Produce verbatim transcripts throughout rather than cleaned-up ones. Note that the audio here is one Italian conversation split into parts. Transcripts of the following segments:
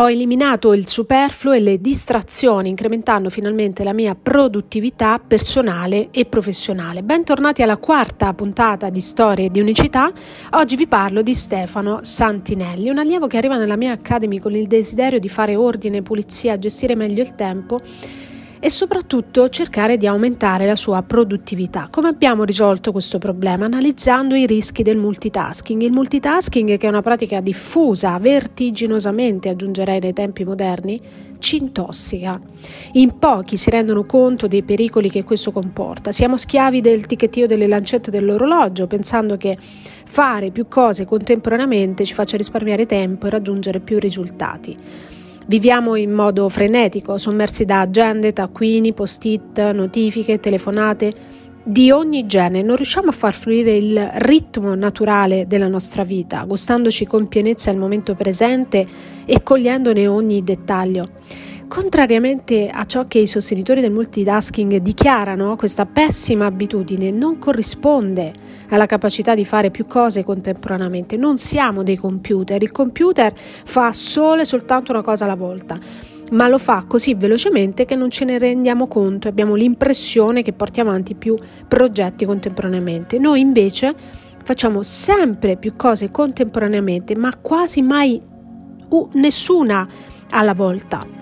Ho eliminato il superfluo e le distrazioni, incrementando finalmente la mia produttività personale e professionale. Bentornati alla quarta puntata di Storie di Unicità. Oggi vi parlo di Stefano Santinelli, un allievo che arriva nella mia Academy con il desiderio di fare ordine, pulizia, gestire meglio il tempo e soprattutto cercare di aumentare la sua produttività. Come abbiamo risolto questo problema? Analizzando i rischi del multitasking. Il multitasking, che è una pratica diffusa, vertiginosamente aggiungerei nei tempi moderni, ci intossica. In pochi si rendono conto dei pericoli che questo comporta. Siamo schiavi del ticchettio delle lancette dell'orologio, pensando che fare più cose contemporaneamente ci faccia risparmiare tempo e raggiungere più risultati. Viviamo in modo frenetico, sommersi da agende, taccuini, post-it, notifiche, telefonate di ogni genere. Non riusciamo a far fluire il ritmo naturale della nostra vita, gustandoci con pienezza il momento presente e cogliendone ogni dettaglio. Contrariamente a ciò che i sostenitori del multitasking dichiarano, questa pessima abitudine non corrisponde alla capacità di fare più cose contemporaneamente. Non siamo dei computer, il computer fa solo e soltanto una cosa alla volta, ma lo fa così velocemente che non ce ne rendiamo conto e abbiamo l'impressione che porti avanti più progetti contemporaneamente. Noi invece facciamo sempre più cose contemporaneamente, ma quasi mai uh, nessuna alla volta.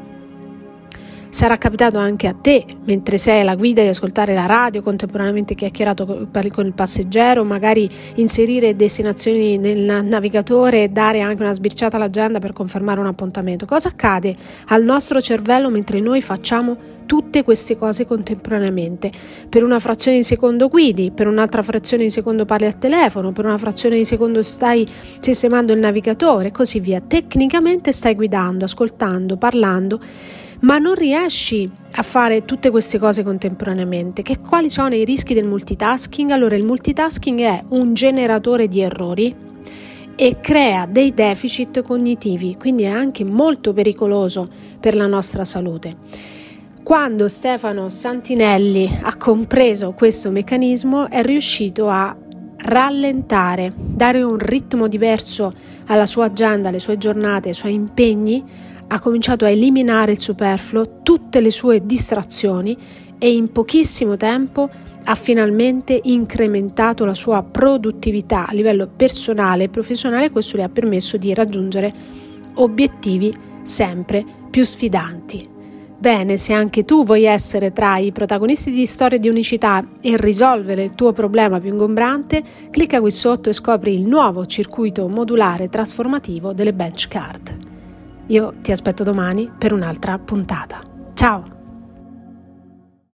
Sarà capitato anche a te, mentre sei alla guida, di ascoltare la radio, contemporaneamente chiacchierato con il passeggero, magari inserire destinazioni nel navigatore e dare anche una sbirciata all'agenda per confermare un appuntamento. Cosa accade al nostro cervello mentre noi facciamo tutte queste cose contemporaneamente? Per una frazione di secondo guidi, per un'altra frazione di secondo parli al telefono, per una frazione di secondo stai sistemando il navigatore e così via. Tecnicamente stai guidando, ascoltando, parlando, ma non riesci a fare tutte queste cose contemporaneamente. Che quali sono i rischi del multitasking? Allora, il multitasking è un generatore di errori e crea dei deficit cognitivi, quindi è anche molto pericoloso per la nostra salute. Quando Stefano Santinelli ha compreso questo meccanismo, è riuscito a rallentare, dare un ritmo diverso alla sua agenda, alle sue giornate, ai suoi impegni. Ha cominciato a eliminare il superfluo, tutte le sue distrazioni e in pochissimo tempo ha finalmente incrementato la sua produttività a livello personale e professionale. Questo le ha permesso di raggiungere obiettivi sempre più sfidanti. Bene, se anche tu vuoi essere tra i protagonisti di Storie di Unicità e risolvere il tuo problema più ingombrante, clicca qui sotto e scopri il nuovo circuito modulare trasformativo delle Bench Card. Io ti aspetto domani per un'altra puntata. Ciao!